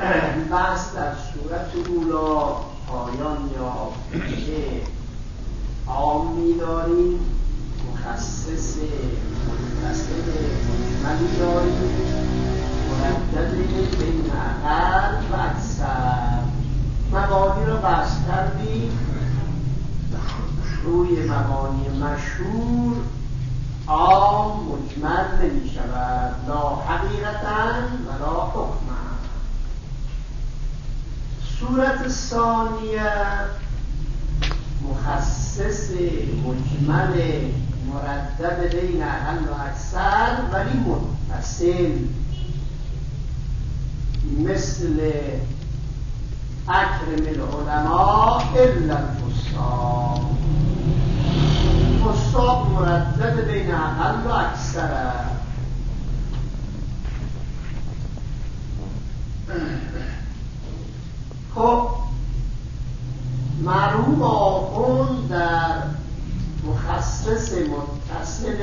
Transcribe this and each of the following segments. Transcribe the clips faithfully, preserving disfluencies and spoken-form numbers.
بحث در صورت اولا پایان یا که عامی داریم، مخصص متصل مجملی داریم، مردد بین اقل و اکثر. مبانی رو بحث کردیم، روی مبانی مشهور عام مجمل نمی شود، لا حقیقتاً و لا حکماً. صورت ثانیه مخصص مجمل مردد بین اقل و اکثر ولی متصل، مثل اکرم العلماء الا الفساق. فساق مردد بین اقل و اکثر. خب مرحوم آخوند در مخصص متصل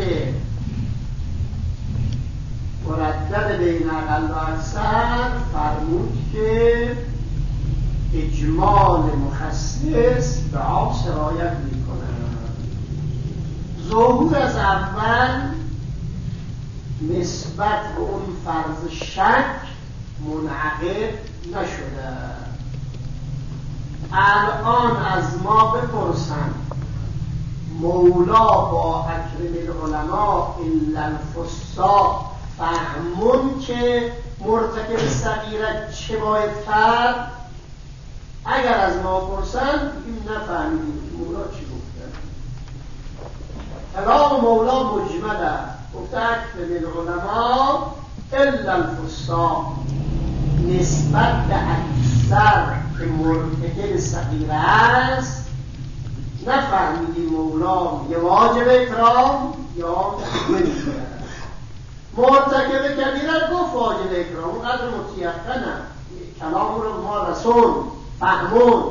مردد بین اقل و اکثر فرمود که اجمال مخصص به عام سرایت می کند. ظهور از اول نسبت به اون فرض شک منعقد نشده. الان از ما بپرسند مولا با اکرم العلماء الا الفساق فهمون که مرتکب صغیره چه باید کرد؟ اگر از ما پرسند بگیم نفهمیدیم که مولا چی گفته. کلام مولا مجمله، گفته اکرم العلماء الا الفساق، نسبت به اکثر که مرتکب صغیره است نفهمیدیم مولا یه واجب اکرام یا نمیگه. مرتکب کبیره گفت واجب اکرام، اونقدر متیقنه کلام رو ما رسول فهمون.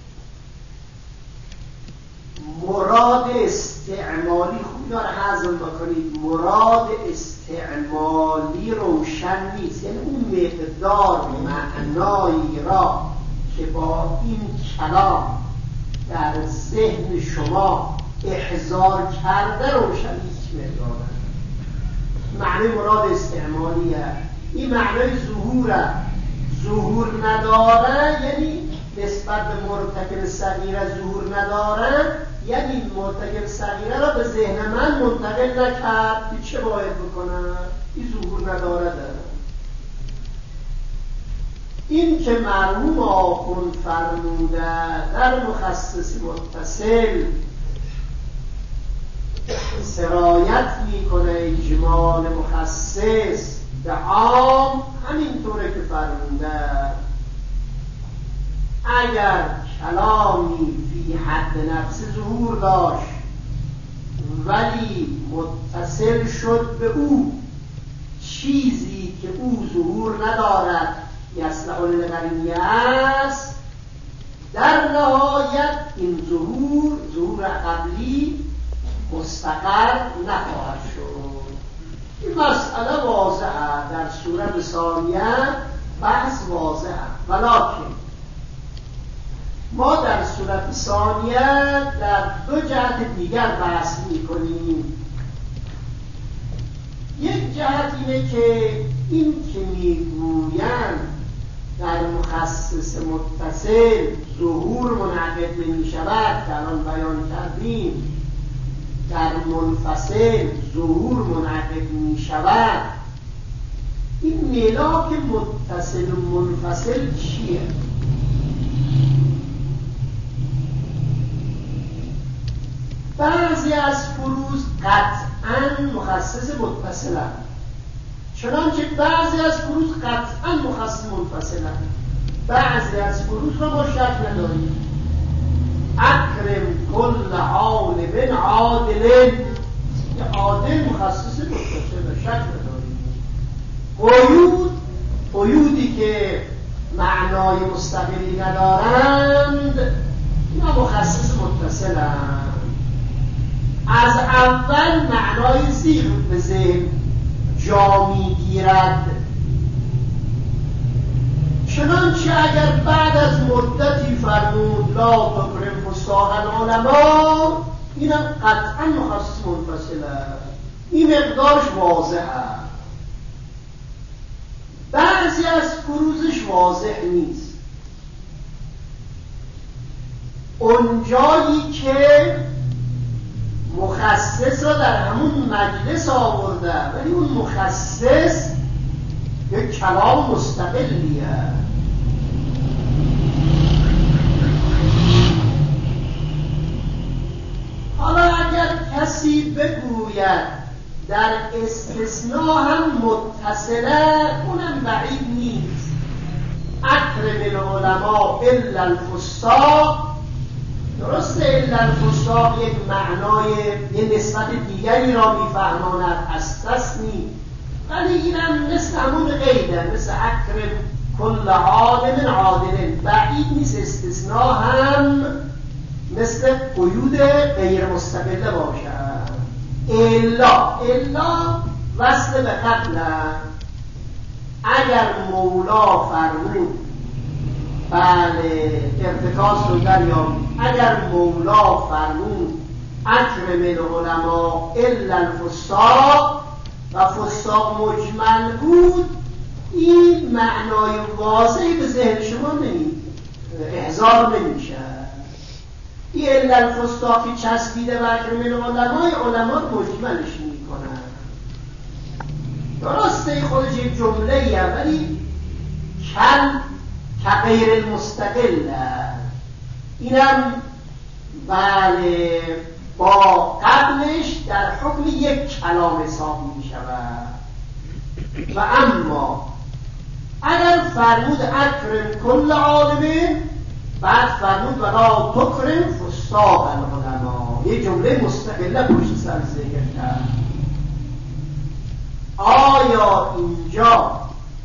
مراد استعمالی خوب داره هضم بکنید، مراد استعمالی روشن نیست، یعنی اون مقدار معنایی را که با این کلام در ذهن شما احضار کرده روشن نیست. مقداره معنی مراد استعمالیه. این معنی ظهوره، ظهور نداره یعنی نسبت به مرتکب صغیره ظهور نداره، یعنی مرتکب صغیره را به ذهن من منتقل نکرد که چه باید بکنه. این ظهور نداره داره. این که مرحوم آخوند فرموده در مخصص متصل سرایت میکنه اجمال مخصص به عام، همینطوره که فرموده اگر کلامی فی حد نفس ظهور داشت ولی متصل شد به او چیزی که او ظهور ندارد یصلح للقرینیه است، در نهایت این ظهور ظهور قبلی مستقر نخواهد شد. این مسئله واضحه، در صورت ثانیه بحث واضحه. ولکن ما در صورت ثانیه در دو جهت دیگر بحث میکنیم. یک جهت اینه که این که میگویند در مخصص متصل ظهور منعقد نمی شود که الان بیان کردیم، در منفصل ظهور منعقد می شود. این ملاک متصل و منفصل چیه؟ بعضی از فروض قطعاً مخصص متصل هست، چنانچه بعضی از فروض قطعاً مخصص منفصل هست. بعضی از فروض را ما شک نداریم. اکرم کل عالم عادل، یه عادل مخصص متصل، شک نداریم. قیود، قیودی که معنای مستقلی ندارند اینا مخصص متصل هست. از اول معنای زیر به ذهن جا میگیرد، چنانچه اگر بعد از مدتی فرمود لا تکرم فساق العلما، اینم قطعا مخصص منفصله، این مقدارش واضحه. بعضی از فروزش واضح نیست. اونجایی که مخصص را در همون مجلس آورده ولی اون مخصص یک کلام مستقلیه. حالا اگر کسی بگوید در استثناء هم متصله، اونم بعید نیست. اکرم العلماء الا الفساق، درسته الا الفساق یک معنای یه نسبت دیگری را میفهماند، استثنی، ولی اینم مثل همون قیده، مثل اکرم کل عالم عادل، بعید نیست استثناء هم مثل قیود غیر مستقله باشد. الا الا وصل به قبل، اگر مولا فرمود بله ارتکاز رو دریابید، اگر مولا فرمود اکرم العلماء الا الفساق و فساق مجمل بود، این معنای واضحی به ذهن شما نمی احضار نمیشه. این الا الفساقی چسبیده و اکرم العلماء، علما مجملش میکنن. درسته خودش یک جمله ولی کل که غیر المستقل، اینم بله با قبلش در حکم یک کلام حساب می شود. و اما اگر فرمود اکرم کل عالم، بعد فرمود ولا تکرم فساق العلماء، یک جمله مستقله پشت سر ذکر کرد. آیا اینجا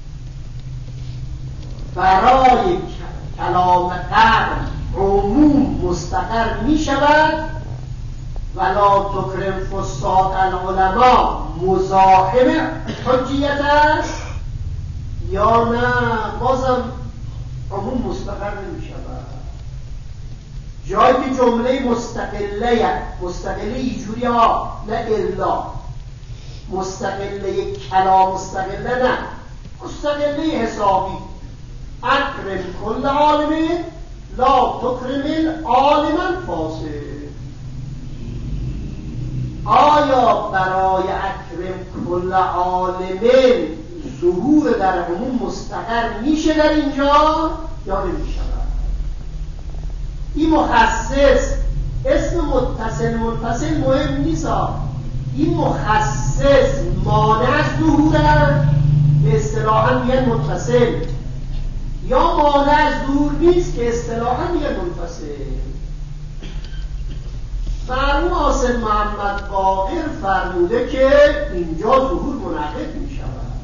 برای کلام قبل عموم مستقر می شود ولا تکرم فساق العلماء مزاحم حجیت است، یا نه بازم عموم مستقر نمی شود؟ جایی که جمله مستقله مستقله ایجوری ها، نه الا مستقله کلام مستقله، نه مستقله حسابی، اکرم کل عالم لا تکرم العالم الفاسد. آیا برای اکرم کل عالم ظهور در عموم مستقر میشه در اینجا یا نمیشه؟ این مخصص اسم متصل منفصل مهم نیست، این مخصص مانع از ظهوره، به اصطلاحا میگن متصل، یا مانع از ظهور نیست که اصطلاحا میگن منفصل. مرحوم حاصل محمد باقر فرموده که اینجا ظهور منعقد می شود.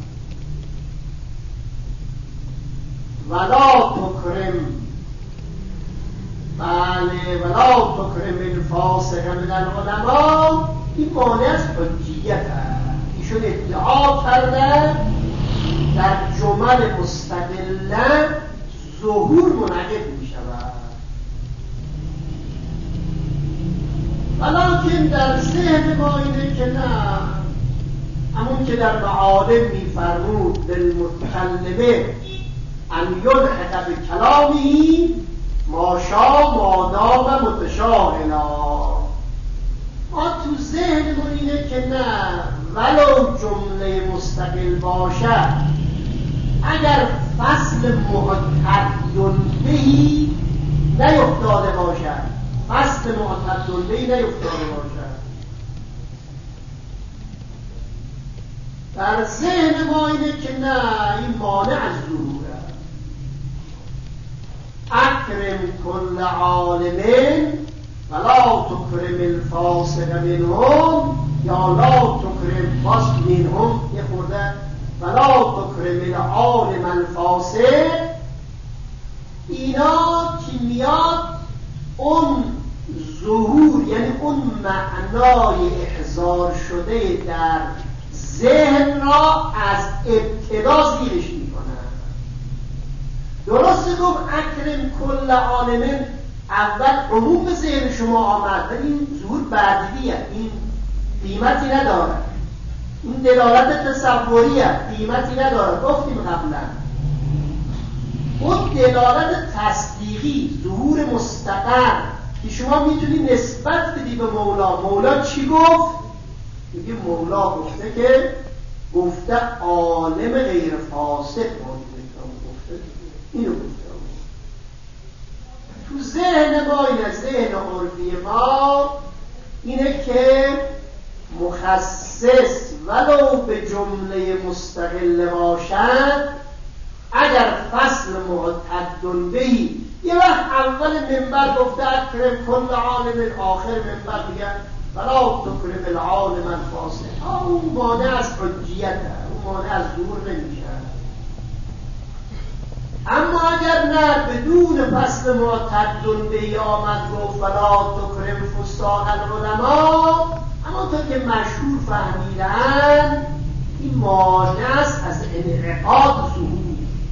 ولا تکرم، بله ولا تکرم الفاسق من العلماء، این مانع از حجیت هست. ایشون ادعا کرده در جمل مستقله ظهور منعقد می شود، ولیکن در ذهن ما اینه که نه، همون که در معالم می فرمود للمتکلم ان یلحق بکلامی ما شاء ما دام متشاهلا. ما تو ذهن ما اینه که نه، ولو جمله مستقل باشد، اگر فصل معتد بهی نیفتاده باشد، فصل معتد بهی نیفتاده باشد، در ذهن ما اینه که نه، این مانع از ظهوره. اکرم کل عالم ولا تکرم الفاسق منهم، یا لا تکرم فاسق منهم، یه خورده ولا تکرم العالم الفاسق. اینا که میاد اون ظهور، یعنی اون معنای احضار شده در ذهن را از ابتدا زیرش میکنن. درسته گفت اکرم کل عالم، اول عموم به ذهن شما آمد، ولی این ظهور بعدیه، این قیمتی نداره، این دلالت تصوریه، قیمتی نداره. گفتیم قبلا اون دلالت تصدیقی، ظهور مستقر که شما میتونی نسبت بدی به مولا. مولا چی گفت؟ میگه مولا گفته که گفته عالم غیر فاسق گفته، اینو گفته. تو ذهن ما، این ذهن عرفی ما اینه که مخصص ولو به جمله مستقل باشد، اگر فصل معتد بهی یه وقت اول منبر گفته اکرم کل عالم، آخر منبر میگه ولا تکرم العالم الفاسق، اون مانع از حجیته، اون مانع از ظهور نمیشه. اما اگر نه بدون فصل معتد بهی آمد گفت ولا تکرم فساق العلماء، اما تا که مشهور فهمیدن این مانع است از انعقاد ظهور.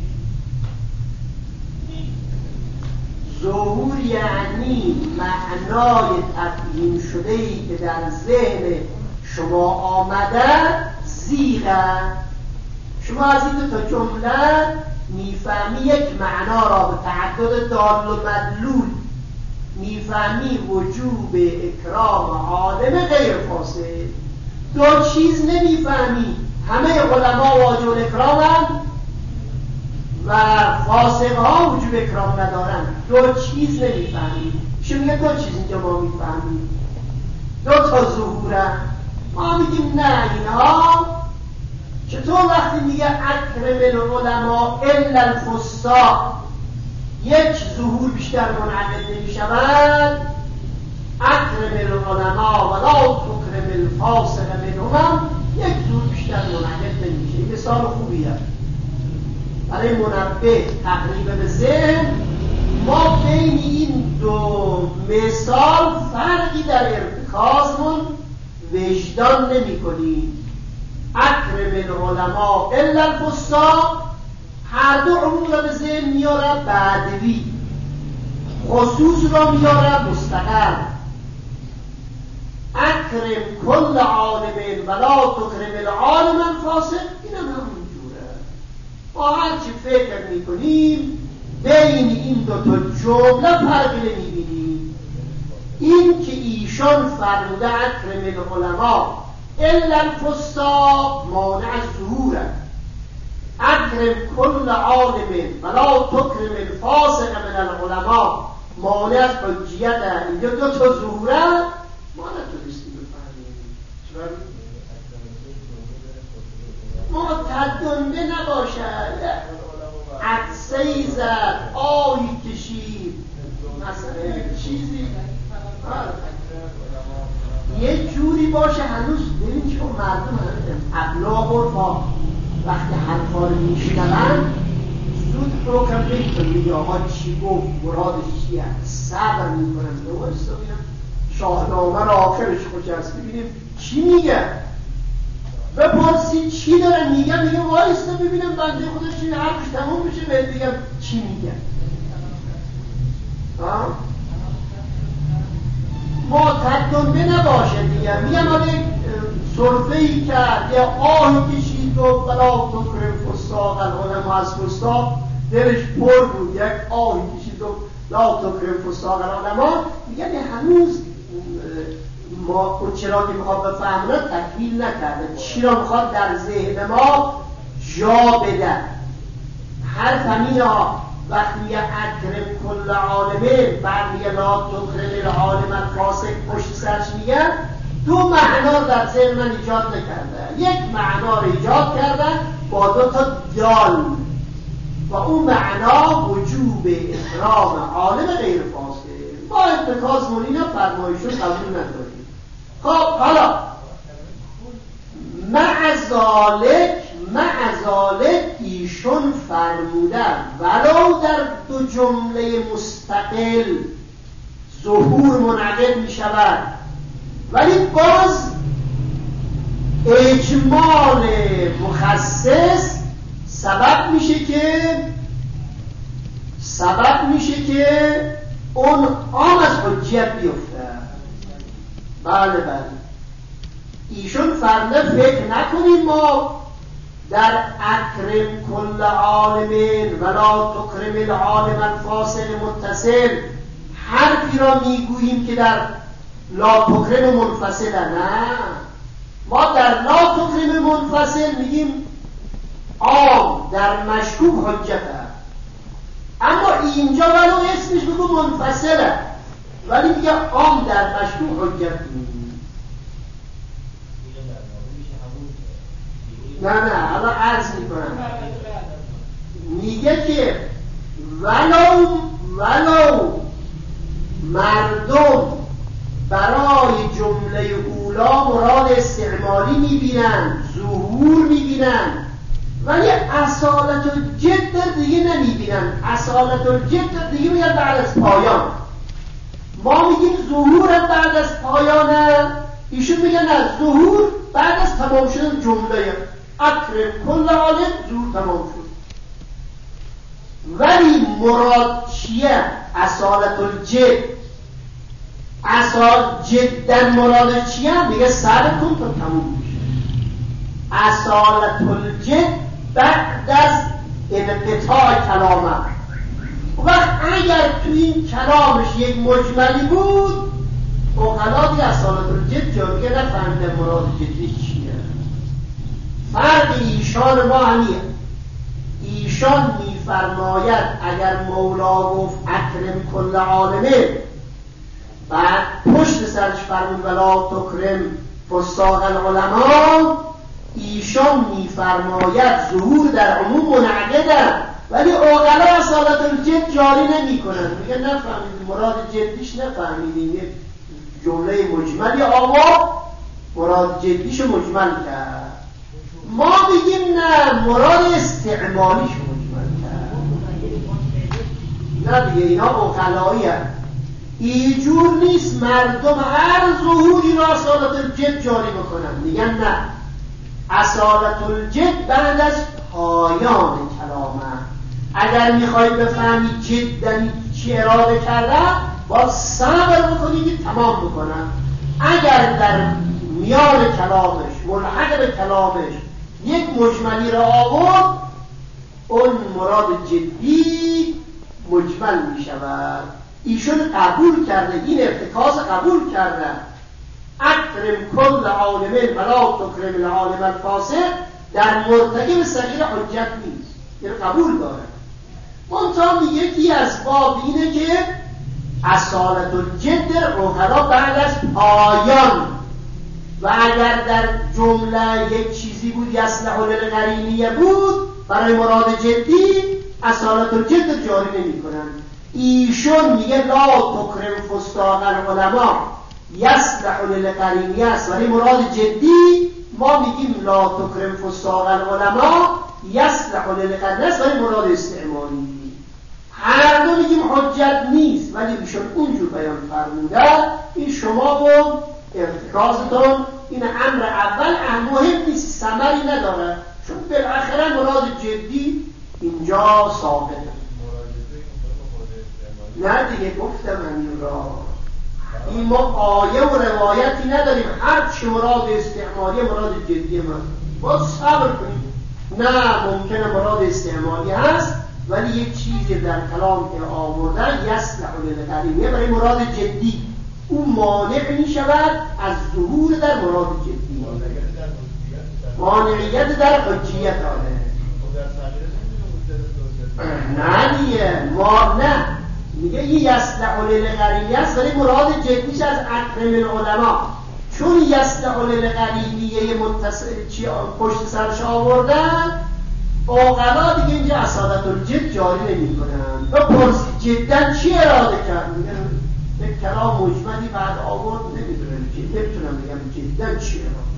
ظهور یعنی معنای تفهیم شده‌ای که در ذهن شما آمده زیغه. شما از این دو تا جمله میفهمی یک معنا را به تعدد دال و مدلول، میفهمی وجوب اکرام عالم غیر فاسق. دو چیز نمیفهمی، همه علما واجب اکرامن و فاسق ها وجوب اکرام ندارن. دو چیز نمیفهمی. شما میگه دو چیز اینجا ما میفهمیم، دو تا ظهوره. ما میگیم نه، اینها چطور وقتی میگه اکرم العلماء الا الفساق یک ظهور بیشتر منعقد نمیشود، اکرم العلماء ولا تکرم الفاسق منهم یک ظهور بیشتر منعقد نمیشه. مثال خوبیه برای منبه تقریبا به ذهن. ما بین این دو مثال فرقی در ارتکازمون وجدان نمی کنیم. اکرم العلماء الا الفساق هر دو عموم را به ذهن میاره بعدوی، خصوص را میاره مستقر. اکرم کل عالم ولا تکرم العالم الفاسق، این هم همونجوره. ما هرچی فکر میکنیم بین این دو تا جمله فرقی نمیبینیم. این که ایشان فرموده اکرم العلماء الا الفساق مانع از ظهوره، اکرم کل عالم ولا تکرم الفاسق من العلماء مانع از حجیته. اینجا دو تا ظهوره ما نتونستیم بفهمیم. معتدنده نباشد، عدسهی زد، آهی کشید، مثلا چیزی یه جوری باشه هنوز. ببین چون مردم ابلاغ عرفا وقتی حرفا رو میشنون زود حکم نمیکنن، میگه آقا چی گفت، مرادش چیه، صبر میکنن. دوستا ببینم شاهنامه رو آخرش خوش است، ببینیم چی میگه. بپرسی چی داره میگه، میگه وایستا ببینم بنده خودش چی حرفش تموم میشه بهت بگم چی میگه. ها معتدنده نباشه دیگه. میگم آنه صرفه‌ای کرد یا آهی کشید و بلا تکرم فساق العلماء، از فساق دلش پر بود، یک آهی کشید و لا تکرم فساق العلماء. میگن هنوز ما اون چرا که میخواد بفهمونه تکمیل نکرده، چی را میخواد در ذهن ما جا بده. هر فهمین ها وقتی میگه اکرم کل عالمه بعد میگه لا تکرم العالم الفاسق پشت سرش میگه، دو معنا در ذهن من ایجاد نکرده. یک معنا رو ایجاد کردن با دو تا دال و اون معنا وجوب اکرام عالم غیر فاسق. ما اتکاز منین فرمایشون قبول نداریم. خب حالا معذالک معذالک ایشون فرمودن ولو در دو جمله مستقل ظهور منعقد می شود، ولی باز اجمال مخصص سبب میشه که سبب میشه که اون عام از حجیت بیفته. بله بله ایشون فرموده فکر نکنیم ما در اکرم کل عالم ولا تکرم العالم الفاصل متصل حرفی را میگوییم که در لا تکرم منفصل. نه، ما در لا تکرم منفصل میگیم عام در مشکوک حجت هست، اما اینجا ولو اسمش بگو منفصله ولی میگه عام در مشکوک حجت میگیم. نه نه الان عرض میکنم، میگه که ولو ولو مردم برای جمله اولا مراد استعمالی میبینن، ظهور میبینن، ولی اصالت الجد دیگه نمیبینن. اصالت الجد دیگه میگن بعد از پایان. ما میگیم ظهور بعد از پایانه، ایشون میگن از ظهور بعد از تمام شدن جمله اکرم کل عالم ظهور تمام شد. ولی مراد چیه؟ اصالت الجد. اصال جدا مراد چیه؟ میگه سر کن تا تموم میشه. اصالت الجد بعد از انقطاع کلامه. وقت اگر تو این کلامش یک مجملی بود اقلا دیگه اصالت الجد جا میگه نفهمیده مراد جدی چیه. فرق ایشان ما همیه. ایشان میفرماید اگر مولا گفت اکرم کل عالمه، بعد پشت سرش فرمود ولا تکرم فساق العلماء، ایشان میفرماید ظهور در عموم منعقده ولی اقلا اصالت الجد جاری نمی کنن. میگه نفهمیدیم مراد جدیش، نفهمیدیم یک جمله مجملی آقا مراد جدیشو مجمل کرد. ما بگیم نه مراد استعمالیشو مجمل کرد. نه دیگه اینا اقلایی هست. اینجور نیست مردم هر ظهوری را اصالت الجد جاری بکنن. میگن نه، اصالت الجد بعد از پایان کلامه. اگر میخواید بفهمید جدن چی اراده کردن باید صبر بکنید که تمام بکنن. اگر در میان کلامش ملحق به کلامش یک مجملی را آورد اون مراد جدی مجمل میشود. ایشون قبول کرده، این ارتکاز قبول کرده اکرم کل عالم ولا تکرم العالم الفاسق در مرتکب صغیر حجت نیست، این قبول داره. منتها میگه یکی از باب اینه که اصالت الجد عقلا بعد از پایان، و اگر در جمله یک چیزی بود یصلح للقرینیه بود برای مراد جدی اصالت الجد جاری نمی کنن. ایشون میگه لا تکرم فساق العلماء یصلح للقرینیه است ولی مراد جدی ما میگیم لا تکرم فساق العلماء یصلح للقرینیه است ولی مراد استعمالی. هر دو میگیم حجت نیست ولی ایشون اونجور بیان فرموده. این شما و ارتکازتون این امر اول مهم نیست، ثمری نداره، چون بالاخره مراد جدی اینجا ثابته. نه دیگه گفتم این را این ما آیه و روایتی نداریم هر چی مراد استعمالی مراد جدی من باید صبر کنیم. نه ممکنه مراد استعمالی هست ولی یک چیزی در کلام که آورده یصلح للقرینیه برای مراد جدی اون مانع می شود از ظهور در مراد جدی. مانعیت در حجیت آنه نه دیگه ما نه میگه این یصلح للقرینیه است ولی مراد جدیش از اکرم العلماء، چون یصلح للقرینیه متصل چی پشت سرش آوردن اقلا دیگه اینجا اصالت الجد جاری نمی کنن. و پرسید جدا چی اراده کرد؟ میگن به کلام مجملی بعد آورد نمیدونم که نمیتونم بگم جدا چی اراده.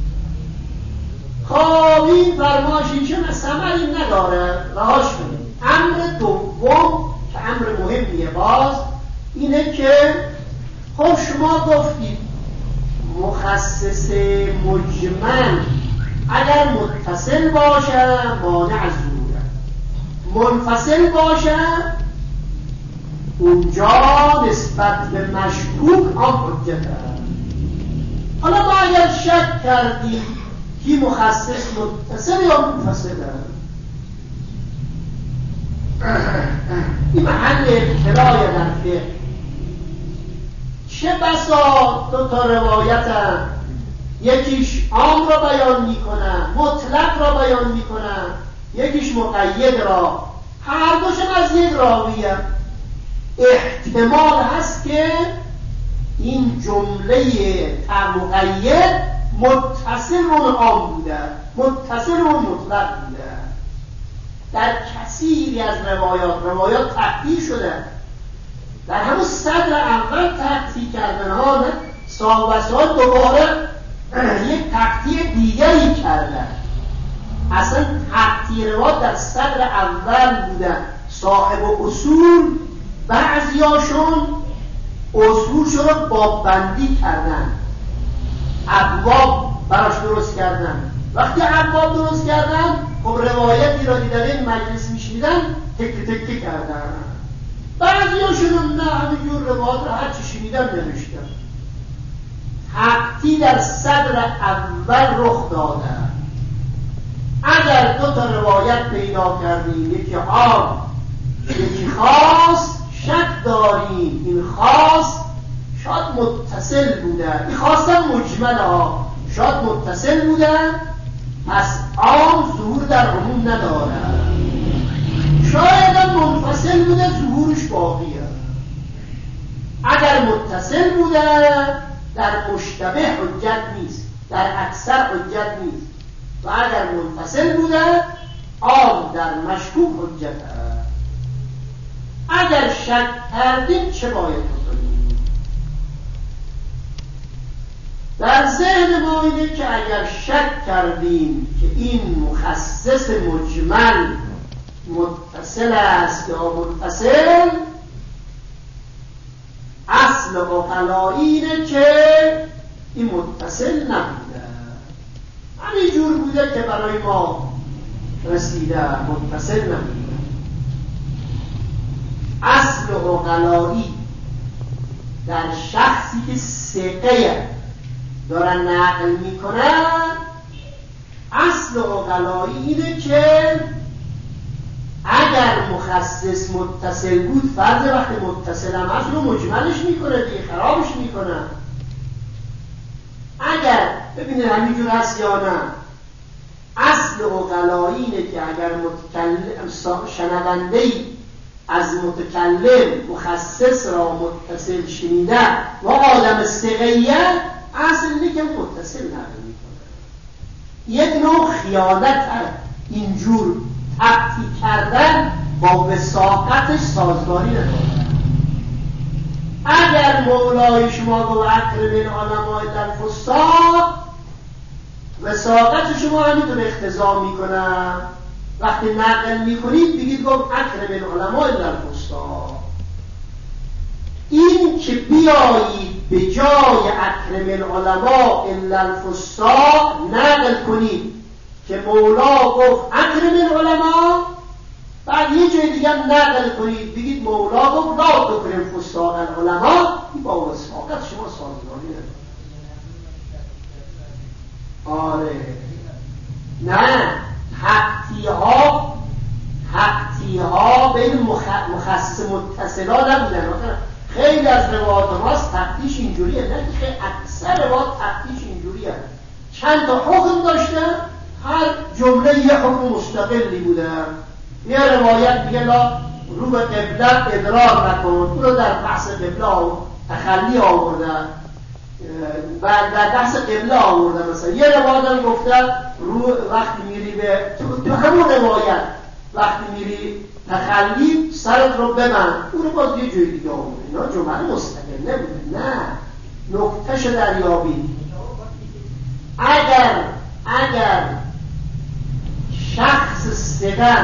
خب این فرمایشیشون ثمری نداره، رهاش کنید. امر دوم که امر مهمیه باز اینه که خب شما گفتید مخصص مجمل اگر متصل باشه مانع از ظهوره، منفصل باشه اونجا نسبت به مشکوک آن حجت است. حالا ما اگر شک کردیم کی مخصص متصل یا منفصل است، این محل ابتلای در فقه. چه بسا دو تا روایت هم، یکیش عام را بیان میکنن، مطلق را بیان میکنن، یکیش مقید را، هر دوشن از یک راوی هم. احتمال هست که این جمله مقید متصل و عام بوده، متصل و مطلق بوده. در کثیری از روایات روایات تقطیع شده، در همون صدر اول تقطیع کردن ها، نه صاحب سال دوباره یک تقطیع دیگری کردن. اصلا تقطیع روایات در صدر اول بودن. صاحب اصول بعضیاشون اصولشون رو باببندی کردن، ابواب براش درست کردن. وقتی ابواب درست کردن، خب روایتی را دیدن این مجلس میشنیدن تک تک کردن. بعضیاشون نه، همینجور روایت را هر چی شنیدن نوشتن. تقطیع در صدر اول رخ داده. اگر دو تا روایت پیدا کردیم، یکی عام یکی خاص، شک داریم این خاص شاید متصل بوده، این خاص هم مجمل ها شاید متصل بوده، پس عام ظهور در عموم نداره. شاید هم منفصل بوده، ظهورش باقیه. اگر متصل بوده در مشتبه حجت نیست، در اکثر حجت نیست، و اگر منفصل بوده عام در مشکوک حجت است. اگر شک کردیم چه باید بکنیم؟ در ذهن ما اینه که اگر شک کردیم که این مخصص مجمل متصل است یا منفصل، اصل عقلایی اینه که این متصل نبوده، همین جور بوده که برای ما رسیده، متصل نبوده. اصل عقلایی در شخصی که ثقه دارن نقل میکنن، اصل عقلایی اینه که اگر مخصص متصل بود، فرض وقتی متصل هم هست رو مجملش میکنه دیگه، خرابش میکنه. اگر ببینید همینجور هست یا نه، اصل عقلایی اینه که اگر متکلم شنونده‌ای از متکلم مخصص را متصل شنیده و آدم ثقه‌ایه، اصل اینه که متصل نقل میکنه. یک نوع خیانت اینجور تقطیع کردن با وثاقتش سازگاری نداره. اگر مولای شما گفت اکرم العلماء الا الفساق، وثاقت شما همینطور اقتضا میکنه. وقتی نقل میکنید بگید گفت اکرم العلماء الا الفساق. این که بیایید به جای اکرم العلماء الا الفساق نقل کنید که مولا گفت اکرم العلماء، بعد یه جای دیگه نقل کنید بگید مولا گفت لا تکرم فساق العلماء، این با وثاقت شما سازگاری نداره. آره نه، تقطیع‌ها تقطیع‌ها بین مخصص متصلا نبودن. خیلی از روایات ماست تقطیعش اینجوریه، نه که اکثر روایات تقطیعش اینجوریه. چند تا حکم داشته، هر جمله یه حکم مستقلی بوده. یه روایت میگه لا رو به قبله ادرار نکن، اون رو در بحث قبله تخلی آورده و در بحث قبله آورده. مثلا یه روایت هم گفته رو وقتی میری به تو, تو همون روایت وقتی میری تخلی سرت رو ببند، اون رو باز یه جای دیگه آورده. اینا جمله مستقل نبوده، نه نکتهش دریابی. اگر اگر شخص ثقه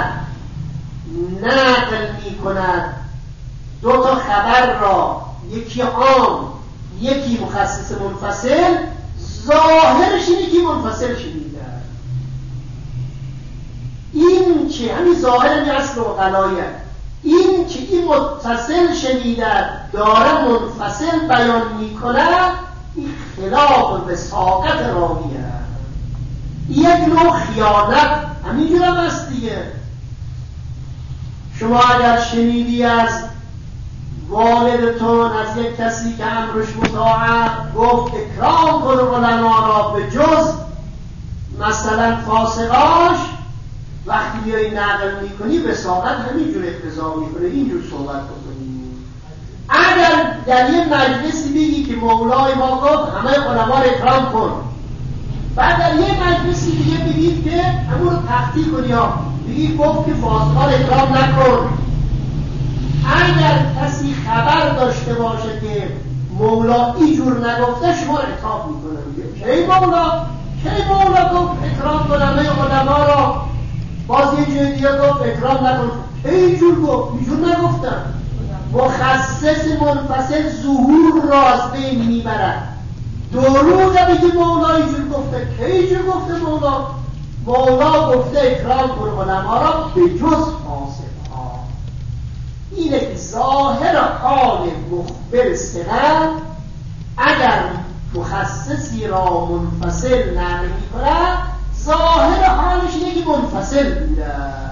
نقل می کند دو تا خبر را، یکی عام یکی مخصص منفصل، ظاهرش اینه که منفصل شنیده. این که همین ظاهر می اصل عقلایه، این که این متصل شنیدد داره منفصل بیان میکند، این خلاف وساقت راویه، یک نوع خیانت همینجور هم هست دیگه. شما اگر شنیدی از والدتون، از یک کسی که امرش مطاعه، گفت اکرام کن علما را به جز مثلا فاسقاش، وقتی بیایی نقل میکنی وساقت همینجور اقتضا میکنه اینجور صحبت بکنی. اگر در یه مجلسی بگی که مولای ما گفت همه علما را اکرام کن، بعد در یه مجلسی دیگه بگید که همون رو تخطی کنی، ها بگید گفت که فاسقا را اکرام نکن، اگر کسی خبر داشته باشه که مولا اینجور نگفته شما را عتاب میکنه، میگه کی مولا کی مولا گفت اکرام کن همه علما را، باز یه جای دیگه گفت اکرام نکن، کی اینجور گفت؟ اینجور نگفتم. مخصص منفصل ظهور را از بین میبرد. دروغه بگی مولا اینجور گفته، کی اینجور گفته مولا؟ مولا گفته اکرام کن علما را به جز فاسقها. اینه که ظاهر حال مخبر سند اگر مخصصی را منفصل نقل می‌کند، ظاهر حالش اینه که منفصل بوده.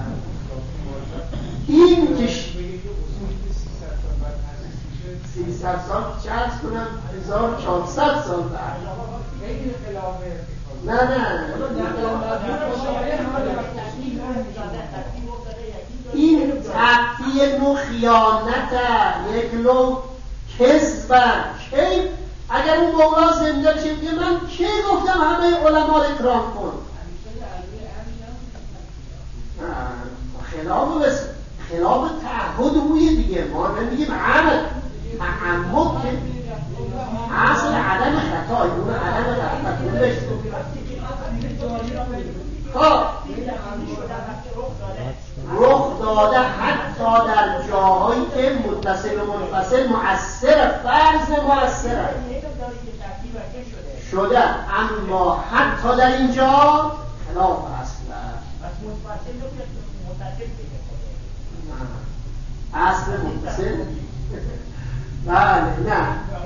این که سیصد سال چه عرض کنم هزار و چهارصد سال بعد نه نه این تقطیع یک نوع خیانته، یک نوع کذبه. کی اگر اون مولا زنده بشه بگه من کی گفتم همه علما را اکرام کن؟ خلاف بس خلاف تعهد اویه دیگه. ما نمیگیم عمد تعمد که اصل عدم خطای اون عدم خطای خب رخ داده حتی در جاهایی که متصل و منفصل مؤثر فرض مؤثر شده، اما حتی در اینجا خلاف اصل اصل متصل بله نه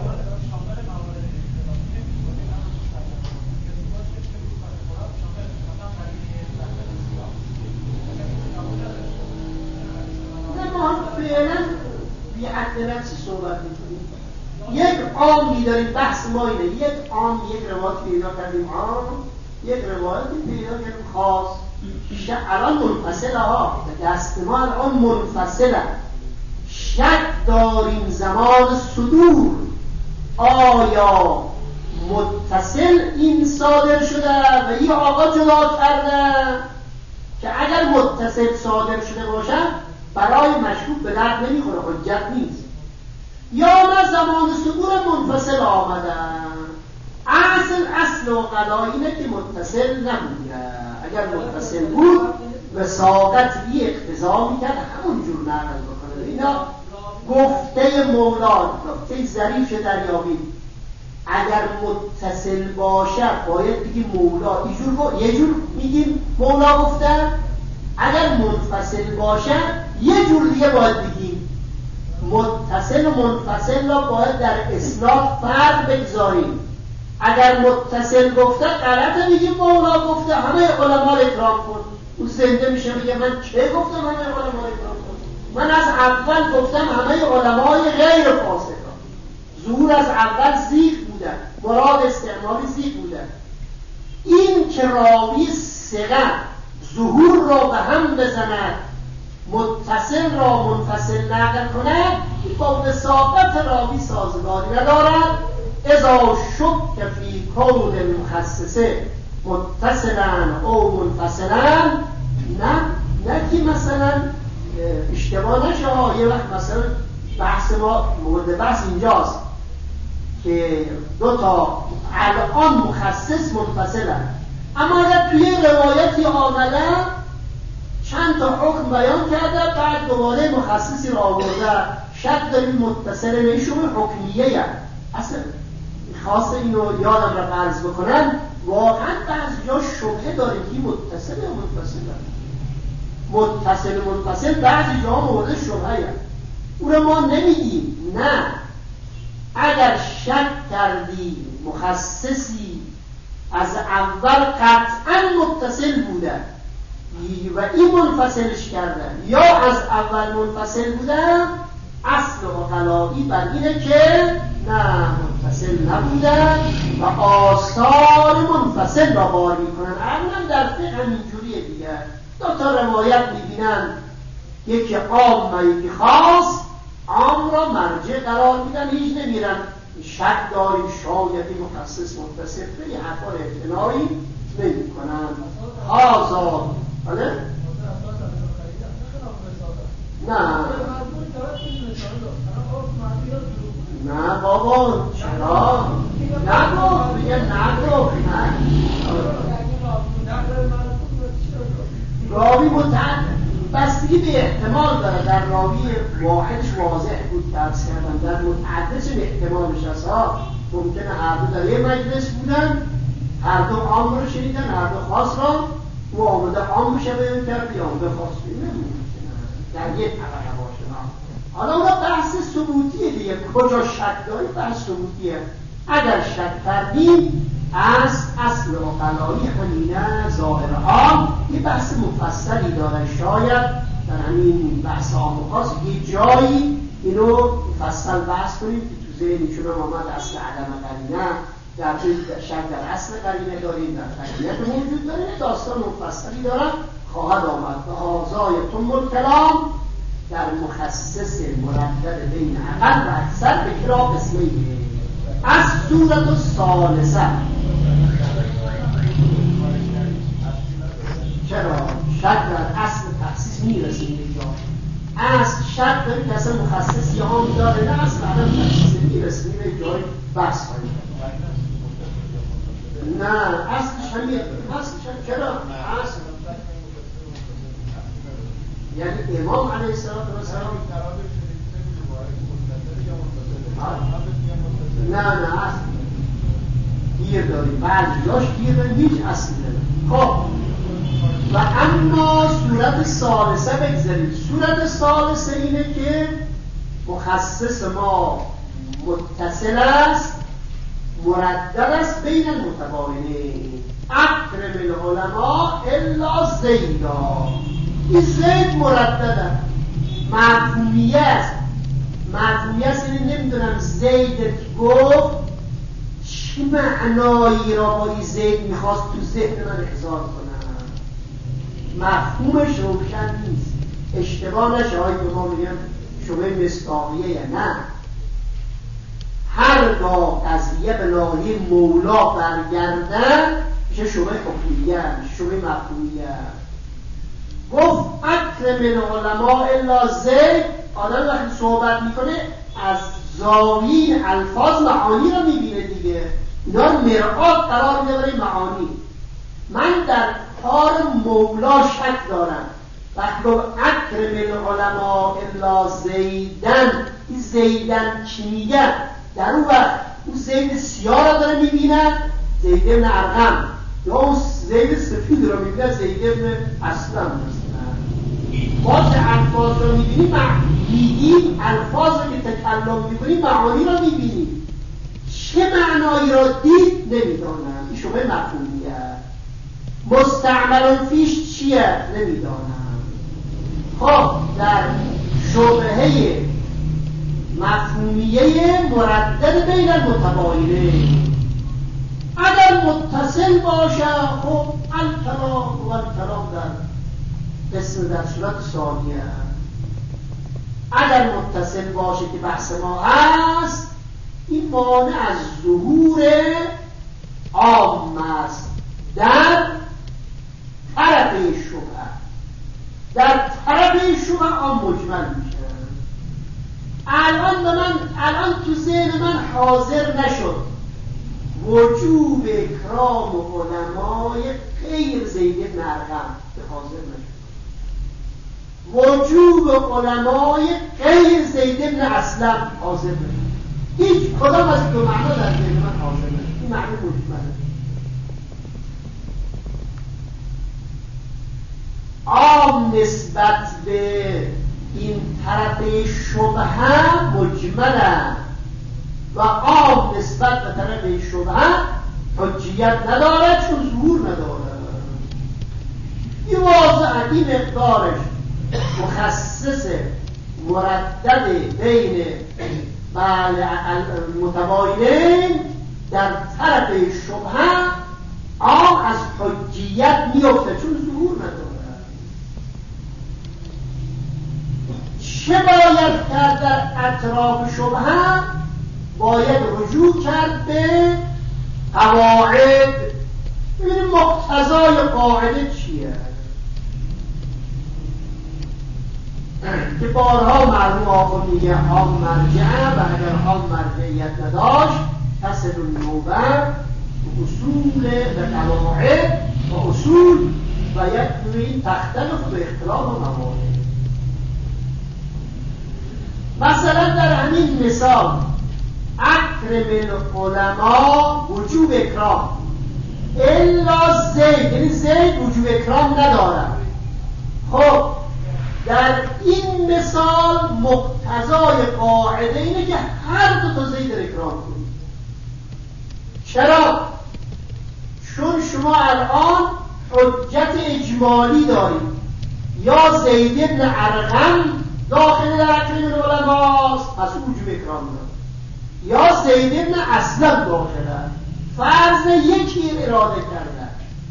ما فعلا بی حد نفسی صحبت میکنیم. یک عامی داریم، بحث ما اینه، یک عام یک روایت پیدا کردیم عام، یک روایت پیدا کردیم خاص. الان منفصله ها دست ما الان منفصله. شک داریم زمان صدور آیا متصل این صادر شده و این آقا جدا کرده که اگر متصل صادر شده باشه برای مشکوک به درد نمیخوره، حجت نیست، یا نه زمان صدور منفصل آمدن. اصل اصل و قضا اینه که متصل نبوده. اگر متصل بود وساقت بی اقتضا میکرد همون جور نقل بکنه. اینا گفته مولا، گفته ظریف دریابی، اگر متصل باشه باید بگیم مولا اینجور گفت، یه جور میگیم مولا گفته. اگر منفصل باشه یه جور دیگه باید بگیم. متصل و منفصل را باید در اسناد فرق بگذاریم. اگر متصل گفته غلطه بگیم مولا گفته همه علما را اکرام کن. اون زنده میشه میگه من چه گفتم همه علما را اکرام کن؟ من از اول گفتم همه علمای غیر فاسقا. ظهور از اول زیغ بودن، مراد استعمالی زیغ بودن. این که راوی ثقه ظهور را به هم بزند، متصل را منفصل نقل کند، با وساقت راوی سازگاری ندارد. اذا شک فی کون المخصصه متصلا او منفصلا، نه نه که مثلا اشتباه نشه. یه وقت مثلا بحث ما مورد بحث اینجاست که دو تا الان مخصص منفصلن، اما اگر توی روایتی آمده چند تا حکم بیان کرده بعد دوباره مخصصی را آورده، شک داریم متصل نیشون حکمیه هم. اصلا خاص اینو یادم را عرض بکنم، واقعا بعضی جا شبهه داریم که متصل یا منفصل. متصل منفصل بعضی جا مورد شبهه هم. دستور ما نمیدیم. نه، اگر شک کردی مخصصی از اول قطعا متصل بودن و این منفصلش کردن یا از اول منفصل بودن، اصل عقلایی بر اینه که نه، منفصل نبودن و آثار منفصل را بار میکنن. اما در فقه همینجوریه دیگه، دو تا روایت میبینن، یکی عام و یکی خاص، عام را مرجع قرار میدن، هیچ نمیرن شک داریم شاید مخصص متصل به یه حرفان اعتنایی نمی کنن. آزاد بله؟ نه نه بابا چرا؟ نگو میگه نگو نه راوی متعدد بستگی به احتمال داره. در راوی واحدش واضح بود درس کردن، در متعددش به احتمالش هست ها. ممکنه هر دو در یه مجلس بودن، هر دو عام رو شنیدن، هر دو خاص را و آمده عام بشه بیان کرد یا آمده خاص بیان در یک طبقه باشه. حالا اونا بحث ثبوتیه دیگه، کجا شک داری بحث ثبوتیه. اگر شک کردیم از اصل عقلایی همینه ظاهر عام یه بحث مفصلی داره، شاید در همین بحث عام و خاص یه جایی اینو مفصل بحث کنیم که تو ذهنی چون آمد اصل عدم قرینه، در شک در اصل قرینه داریم، در قرینه موجود داریم، داستان مفصلی داره خواهد آمد. به آزای تم کلام در مخصص مردد بین عقل و اکثر به کرا قسمه از صورت و ثالثه. چرا؟ شک در اصل تخصیص میرسیم اینجا. اصل شک داریم که اصلا مخصص یه هم داره، نه اصل عدم تخصیص میرسیم به جای بحث کنیم. نه اصلش همین اصلش هم چرا؟ اصل یعنی امام علیه السلام نه نه اصل گیر داریم، بعضی جاش گیر داریم، هیچ اصلی داریم. خب و اما صورت ثالثه بگذاریم. صورت ثالثه اینه که مخصص ما متصل است، مردد است بین المتقارنین. اکرم العلماء الا زیدا، این زید مردد است، مفهومیه است. مفهومیه است یعنی نمیدونم زید گفت چه معنایی را با این زید میخواست تو ذهن من احضار کنم، مفهومش روشن نیست. اشتباه نشه هایی که ما میگم شبه مصداقیه یا نه. هرگاه قضیه به لایه مولا برگردن میشه شبه حکمیه، شبه مفهومیه. گفت اکرم العلماء الا زید، آدم وقتی صحبت میکنه از زاویه الفاظ معانی رو میبینه دیگه، اینا رو مرآت قرار میده برای معانی. من در کار مولا شک دارم وقتی رو اکرم العلماء الا زیدن، این زیدن چی میگن؟ در اون وقت اون زید سیاه رو داره میبینن، زید ابن ارقم، یا اون زید سفید رو میبینن، زید ابن اسلم. باز الفاظ رو میبینیم، میگیم الفاظ رو که تکلم میکنیم معانی رو میبینیم، چه معنایی رو دید نمیدانم. این شبه مفهومیه. مستعمل فیش چیه نمیدانم. خب در شبهه مفهومیه مردد بین المتباینه اگر متصل باشه، خب الکلام و الکلام در اسم در صورت ثانیه. اگر متصل باشه که بحث ما هست، این مانع از ظهور عام است در طرف شبهه. در طرف شبهه عام مجمل میشه. الان به من الان تو ذهن من حاضر نشد وجوب اکرام علمای غیر زید بن ارقم، به حاضر نشد وجوب علمای غیر زید بن اسلم، حاضر نشد. هیچ کدام از دو معنا در ذهن من حاضر نشد. این معنی مجمله. عام نسبت به این طرف شبهه مجمله و عام نسبت به طرف شبهه حجیت ندارد چون ظهور ندارد. این واضحه این مقدارش مخصص مردد بین متباینین در طرف شبهه عام از حجیت میفته چون ظهور ندارد. چه باید کرد در اطراف شبهه؟ باید رجوع کرد به قواعد. ببینید مقتضای قاعده چیه که بارها معلوم آقا میگه هم مرجعه و اگر هم مرجعیت نداشت تصل النوبه و اصول و قواعد و اصول و یک این تختلف به اختلاف و موانع. مثلا در همین مثال اکرم العلماء وجوب اکرام الا زید، یعنی زید وجوب اکرام نداره. خب در این مثال مقتضای قاعده اینه که هر دو تا زید اکرام کنید. چرا؟ چون شما الان حجت اجمالی دارید، یا زید ابن ارقم داخل در اکرم العلماء پس وجوب اکرام داره، یا زید ابن اسلم داخله، فرض یکی اراده کرده.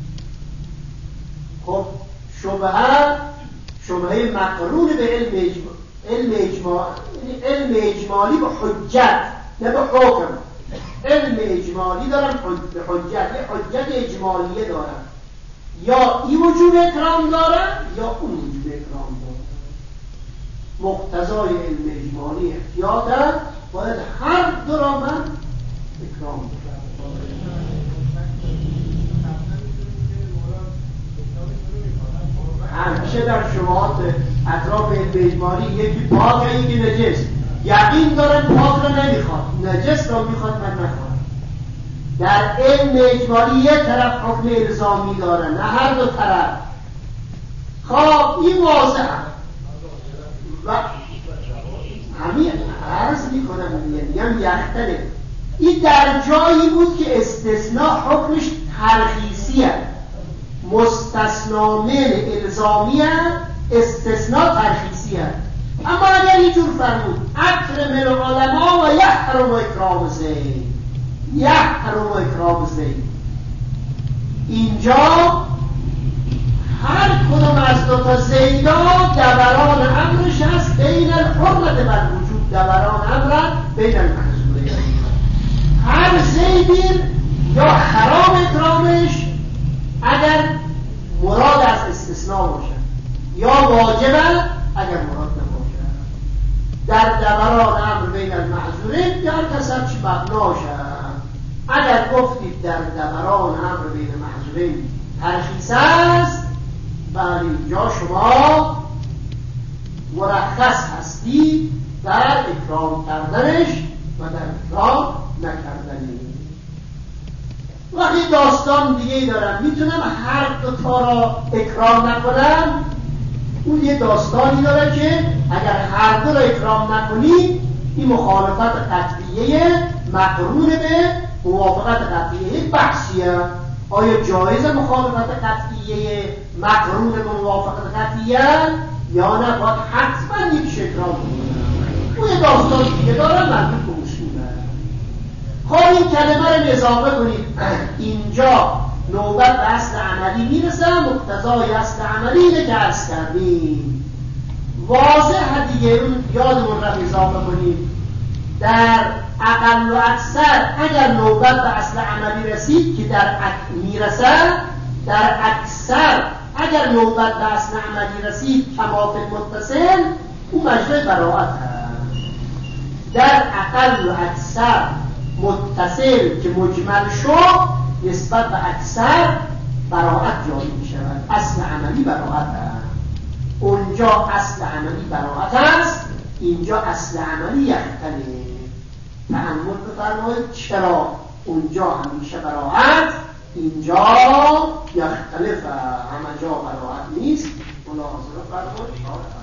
خب شبهه شبهه مقرون به علم اجمالی، علم اجمالی علم اجمالی به حجت نه به حکم. علم اجمالی دارن به حجت، یه حجت اجمالیه دارن، یا این وجوب اکرام دارن یا اون وجوب اکرام دارن. مقتضای علم اجمالی احتیاطه، باید هر دو را من اکرام دارم. همیشه در شبهات اطراف علم اجمالی یکی پاک یکی نجس. یقین دارن پاک را نمیخواد، نجس را میخواد من نخواد. در علم اجمالی یک طرف حکم الزامی داره نه هر دو طرف. خب این واضحه و همین عرض میکنم میگم یختلف. این در جایی بود که استثناء حکمش ترخیصیه، مستثنا من الزامیه، استثناء ترخیصیه. اما اگر اینجور فرمود اکرم العلماء و یحرم اکرام زید، یحرم اکرام زید، اینجا هر کدوم از دو تا زیدا دوران امرش هست بین الحرمت و الوجوب، دوران امر بین المحظورین. هر زیدی یا حرام اکرامش اگر مراد از استثناء باشه، یا واجبه اگر مراد نباشه. در دوران امر بین المحظورین یا کسب چی مبناشه. اگر گفتید در دوران امر بین المحظورین ترخیص است، بله اینجا شما مرخص هستی در اکرام کردنش و در اکرام نکردنش. وقتی داستان دیگه دارم میتونم هر دو تا را اکرام نکنم. اون یه داستانی داره که اگر هر دو را اکرام نکنی این مخالفت قطعیه مقرون به موافقت قطعیه بحثیه. آیا جایز مخالفت قطعیه مقرون به موافقت قطعیه یا نه؟ باید حتما یک اکرام کنم. اون یه داستان دیگه داره مربوط به اصوله. خب این کلمه رو اضافه کنید. اینجا نوبت به اصل عملی میرسه. مقتضای اصل عملی اینه که عرض کردیم. واضح دیگه اون یادمون رو اضافه کنید. در اقل و اکثر اگر نوبت به اصل عملی رسید که در میرسه، در اکثر اگر نوبت به اصل عملی رسید کما فی المتصل اون مجرد براعت هست. در اقل و اکثر متصل که مجمل شد نسبت به اکثر براعت جاری می شود. اصل عملی براعت هست. اونجا اصل عملی براعت هست، اینجا اصل عملی یختلف. تأمل بفرمایید چرا اونجا همیشه براعت، اینجا یختلف، همه جا براعت نیست. ملاحظه بفرمایید.